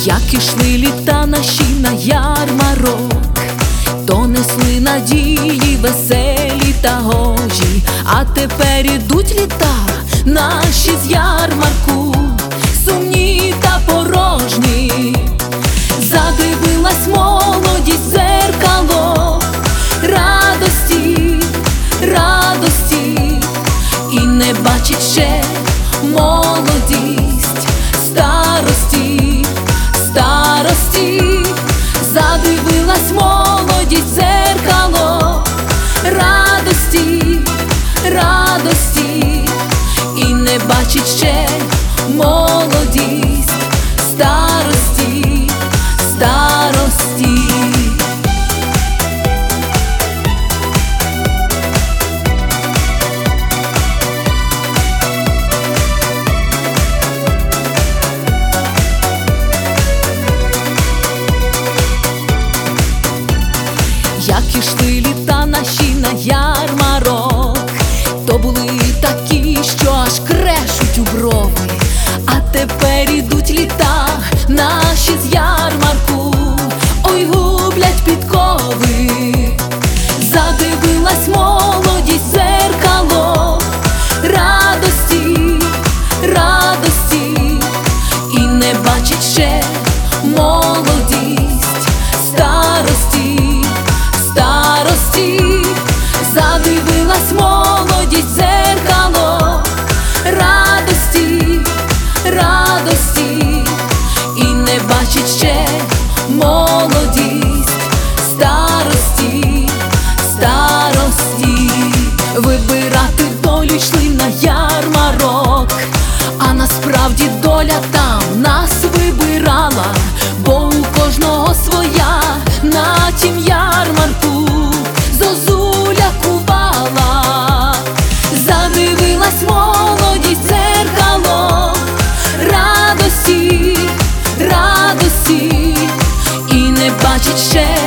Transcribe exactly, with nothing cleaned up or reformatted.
Як ішли літа наші на ярмарок, то несли надії веселі та гожі, а тепер ідуть літа наші з ярмарку, сумні та порожні. Задивилась молодість в дзеркало радості, радості, і не бачить ще молодість старості, старості. Задивилась молодість в дзеркало радості, радості, і не бачить ще молодість старості, старості. Як ішли літа наші на ярмарок, то були такі, що аж крешуть у брови, а тепер ідуть літа наші з ярмарку, ой, гублять підкови. Задивилась молодість в дзеркало радості, радості, і не бачить ще молодість старості, старості. Задивилась молодість в дзеркало радості, радості, і не бачить ще молодість старості, старості. Вибирати долю йшли на ярмарок, а насправді доля там нас вибирала, бо у кожного своя на тім ярмарку зозуля кувала. Задивилась молодість в дзеркало радості, радості, і не бачить ще